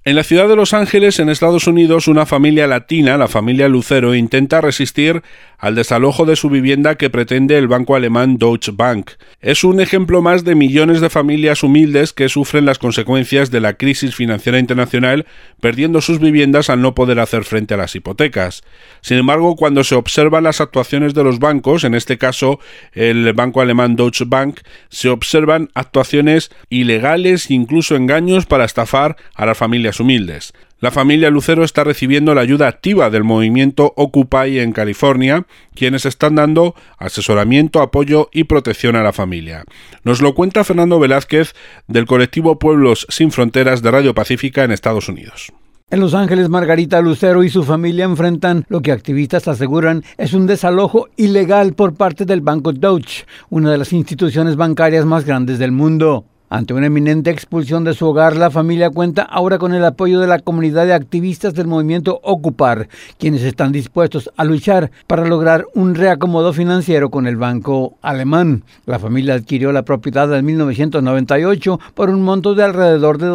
En la ciudad de Los Ángeles, en Estados Unidos, una familia latina, la familia Lucero, intenta resistir al desalojo de su vivienda que pretende el banco alemán Deutsche Bank. Es un ejemplo más de millones de familias humildes que sufren las consecuencias de la crisis financiera internacional, perdiendo sus viviendas al no poder hacer frente a las hipotecas. Sin embargo, cuando se observan las actuaciones de los bancos, en este caso el banco alemán Deutsche Bank, se observan actuaciones ilegales e incluso engaños para estafar a las familias humildes. La familia Lucero está recibiendo la ayuda activa del movimiento Occupy en California, quienes están dando asesoramiento, apoyo y protección a la familia. Nos lo cuenta Fernando Velázquez del colectivo Pueblos Sin Fronteras de Radio Pacífica en Estados Unidos. En Los Ángeles, Margarita Lucero y su familia enfrentan lo que activistas aseguran es un desalojo ilegal por parte del Banco Deutsche, una de las instituciones bancarias más grandes del mundo. Ante una inminente expulsión de su hogar, la familia cuenta ahora con el apoyo de la comunidad de activistas del movimiento Ocupar, quienes están dispuestos a luchar para lograr un reacomodo financiero con el banco alemán. La familia adquirió la propiedad en 1998 por un monto de alrededor de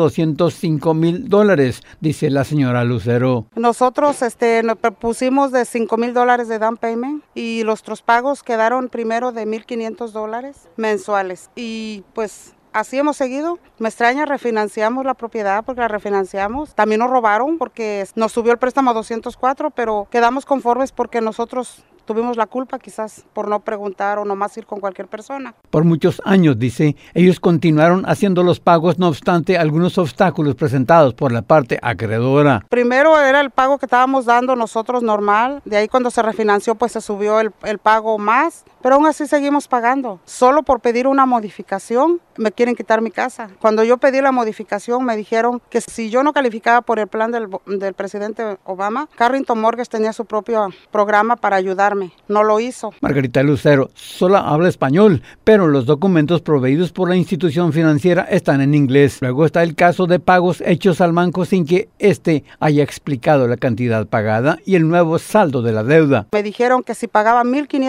$205,000, dice la señora Lucero. Nosotros nos propusimos de $5,000 de down payment y nuestros pagos quedaron primero de $1,500 mensuales y pues así hemos seguido. Me extraña, refinanciamos la propiedad porque la refinanciamos. También nos robaron porque nos subió el préstamo a 204, pero quedamos conformes porque nosotros tuvimos la culpa quizás por no preguntar o nomás ir con cualquier persona. Por muchos años, dice, ellos continuaron haciendo los pagos, no obstante algunos obstáculos presentados por la parte acreedora. Primero era el pago que estábamos dando nosotros normal, de ahí cuando se refinanció pues se subió el pago más, pero aún así seguimos pagando. Solo por pedir una modificación me quieren quitar mi casa. Cuando yo pedí la modificación me dijeron que si yo no calificaba por el plan del presidente Obama, Carrington Mortgage tenía su propio programa para ayudarme. No lo hizo. Margarita Lucero solo habla español, pero los documentos proveídos por la institución financiera están en inglés. Luego está el caso de pagos hechos al banco sin que éste haya explicado la cantidad pagada y el nuevo saldo de la deuda. Me dijeron que si pagaba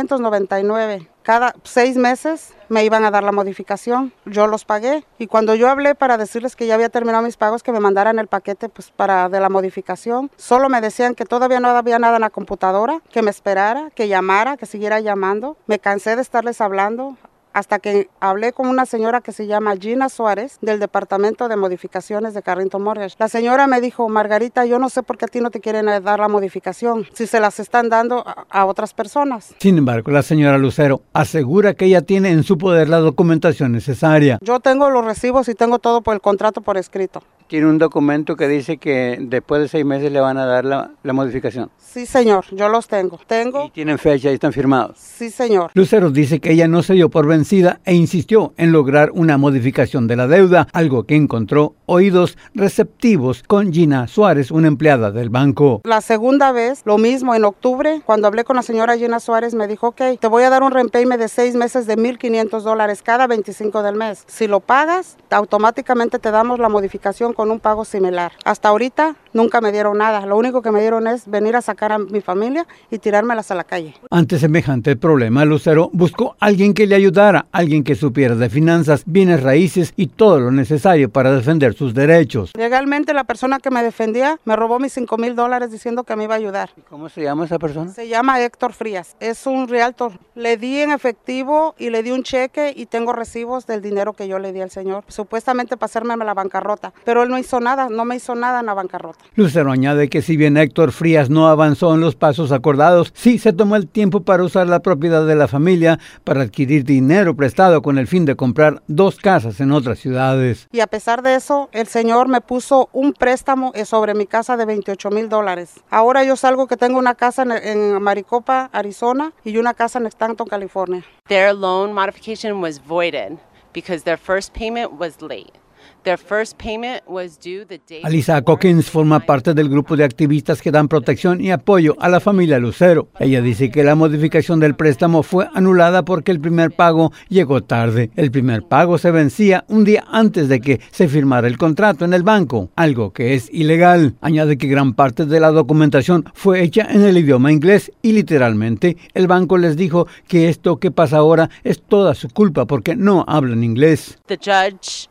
$1,599 cada 6 meses me iban a dar la modificación. Yo los pagué y cuando yo hablé para decirles que ya había terminado mis pagos, que me mandaran el paquete pues de la modificación, solo me decían que todavía no había nada en la computadora, que me esperara, que llamara, que siguiera llamando. Me cansé de estarles hablando hasta que hablé con una señora que se llama Gina Suárez del Departamento de Modificaciones de Carrington Mortgage. La señora me dijo: Margarita, yo no sé por qué a ti no te quieren dar la modificación, si se las están dando a otras personas. Sin embargo, la señora Lucero asegura que ella tiene en su poder la documentación necesaria. Yo tengo los recibos y tengo todo por el contrato por escrito. ¿Tiene un documento que dice que después de 6 meses le van a dar la modificación? Sí, señor, yo los tengo. ¿Y tienen fecha y están firmados? Sí, señor. Lucero dice que ella no se dio por vencida e insistió en lograr una modificación de la deuda, algo que encontró oídos receptivos con Gina Suárez, una empleada del banco. La segunda vez, lo mismo, en octubre, cuando hablé con la señora Gina Suárez, me dijo: ok, te voy a dar un repayment de 6 meses de $1,500 cada 25 del mes. Si lo pagas, automáticamente te damos la modificación con un pago similar. Hasta ahorita nunca me dieron nada. Lo único que me dieron es venir a sacar a mi familia y tirármelas a la calle. Ante semejante problema, Lucero buscó a alguien que le ayudara, alguien que supiera de finanzas, bienes raíces y todo lo necesario para defender sus derechos. Legalmente la persona que me defendía me robó mis $5,000 diciendo que me iba a ayudar. ¿Cómo se llama esa persona? Se llama Héctor Frías. Es un realtor. Le di en efectivo y le di un cheque y tengo recibos del dinero que yo le di al señor, supuestamente para hacerme la bancarrota, pero él no hizo nada, no me hizo nada en la bancarrota. Lucero añade que si bien Héctor Frías no avanzó en los pasos acordados, sí se tomó el tiempo para usar la propiedad de la familia para adquirir dinero prestado con el fin de comprar 2 casas en otras ciudades. Y a pesar de eso, el señor me puso un préstamo sobre mi casa de $28,000. Ahora yo salgo que tengo una casa en Maricopa, Arizona, y una casa en Stanton, California. Their loan modification was voided because their first payment was late. Their first payment was due the day. Alisa Cockins forma parte del grupo de activistas que dan protección y apoyo a la familia Lucero. Ella dice que la modificación del préstamo fue anulada porque el primer pago llegó tarde. El primer pago se vencía un día antes de que se firmara el contrato en el banco, algo que es ilegal. Añade que gran parte de la documentación fue hecha en el idioma inglés y literalmente el banco les dijo que esto que pasa ahora es toda su culpa porque no hablan inglés. The judge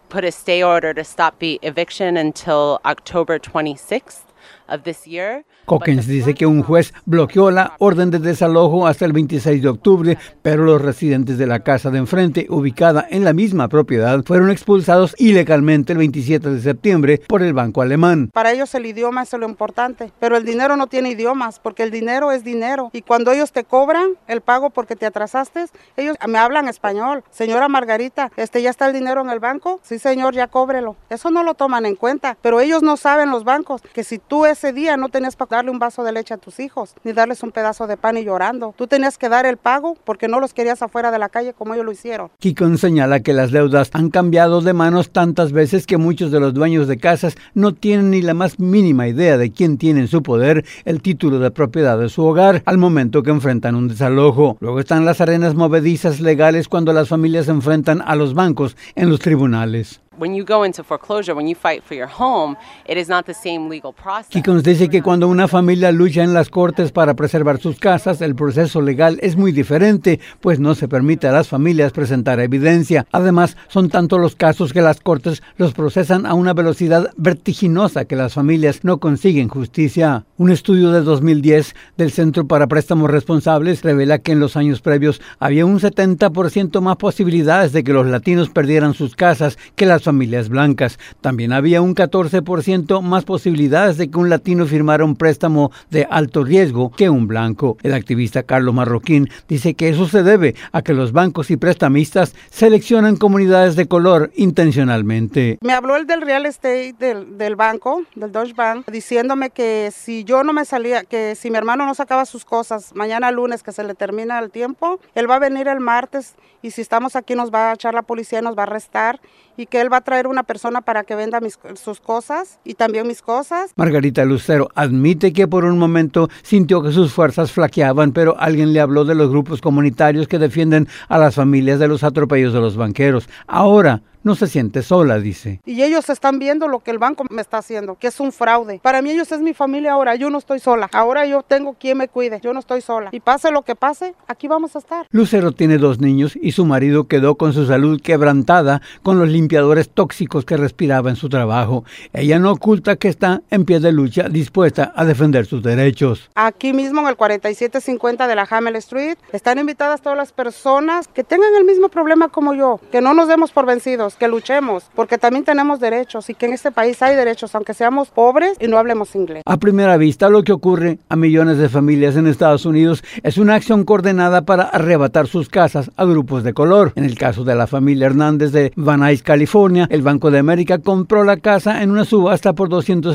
put a stay order to stop the eviction until October 26th of this year. Cockens dice que un juez bloqueó la orden de desalojo hasta el 26 de octubre, pero los residentes de la casa de enfrente, ubicada en la misma propiedad, fueron expulsados ilegalmente el 27 de septiembre por el banco alemán. Para ellos el idioma es lo importante, pero el dinero no tiene idiomas, porque el dinero es dinero. Y cuando ellos te cobran el pago porque te atrasaste, ellos me hablan español. Señora Margarita, ¿ya está el dinero en el banco? Sí, señor, ya cóbrelo. Eso no lo toman en cuenta, pero ellos no saben, los bancos, que si tú ese día no tenías para darle un vaso de leche a tus hijos, ni darles un pedazo de pan y llorando. Tú tenías que dar el pago porque no los querías afuera de la calle como ellos lo hicieron. Kikon señala que las deudas han cambiado de manos tantas veces que muchos de los dueños de casas no tienen ni la más mínima idea de quién tiene en su poder el título de propiedad de su hogar al momento que enfrentan un desalojo. Luego están las arenas movedizas legales cuando las familias se enfrentan a los bancos en los tribunales. When you go into foreclosure, when you fight for your home, it is not the same legal process. Kikon dice que cuando una familia lucha en las cortes para preservar sus casas, el proceso legal es muy diferente, pues no se permite a las familias presentar evidencia. Además, son tantos los casos que las cortes los procesan a una velocidad vertiginosa que las familias no consiguen justicia. Un estudio de 2010 del Centro para Préstamos Responsables revela que en los años previos había un 70% más posibilidades de que los latinos perdieran sus casas que las familias blancas. También había un 14% más posibilidades de que un latino firmara un préstamo de alto riesgo que un blanco. El activista Carlos Marroquín dice que eso se debe a que los bancos y prestamistas seleccionan comunidades de color intencionalmente. Me habló el del real estate del banco, del Deutsche Bank, diciéndome que si yo no me salía, que si mi hermano no sacaba sus cosas mañana lunes, que se le termina el tiempo, él va a venir el martes y si estamos aquí nos va a echar la policía y nos va a arrestar, y que él va a traer una persona para que venda sus cosas y también mis cosas. Margarita Lucero admite que por un momento sintió que sus fuerzas flaqueaban, pero alguien le habló de los grupos comunitarios que defienden a las familias de los atropellos de los banqueros. Ahora no se siente sola, dice. Y ellos están viendo lo que el banco me está haciendo, que es un fraude. Para mí ellos es mi familia ahora, yo no estoy sola. Ahora yo tengo quien me cuide, yo no estoy sola. Y pase lo que pase, aquí vamos a estar. Lucero tiene 2 niños y su marido quedó con su salud quebrantada con los limpiadores tóxicos que respiraba en su trabajo. Ella no oculta que está en pie de lucha, dispuesta a defender sus derechos. Aquí mismo en el 4750 de la Hamel Street, están invitadas todas las personas que tengan el mismo problema como yo, que no nos demos por vencidos, que luchemos, porque también tenemos derechos y que en este país hay derechos, aunque seamos pobres y no hablemos inglés. A primera vista, lo que ocurre a millones de familias en Estados Unidos es una acción coordinada para arrebatar sus casas a grupos de color. En el caso de la familia Hernández de Van Nuys, California, el Banco de América compró la casa en una subasta por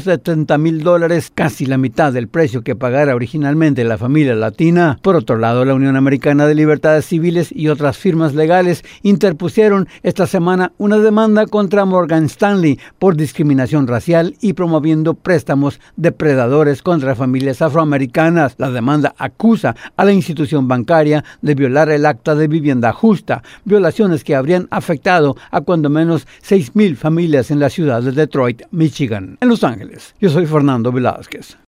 $270,000, casi la mitad del precio que pagara originalmente la familia latina. Por otro lado, la Unión Americana de Libertades Civiles y otras firmas legales interpusieron esta semana una demanda contra Morgan Stanley por discriminación racial y promoviendo préstamos depredadores contra familias afroamericanas. La demanda acusa a la institución bancaria de violar el Acta de Vivienda Justa, violaciones que habrían afectado a cuando menos 6,000 familias en la ciudad de Detroit, Michigan. En Los Ángeles, yo soy Fernando Velázquez.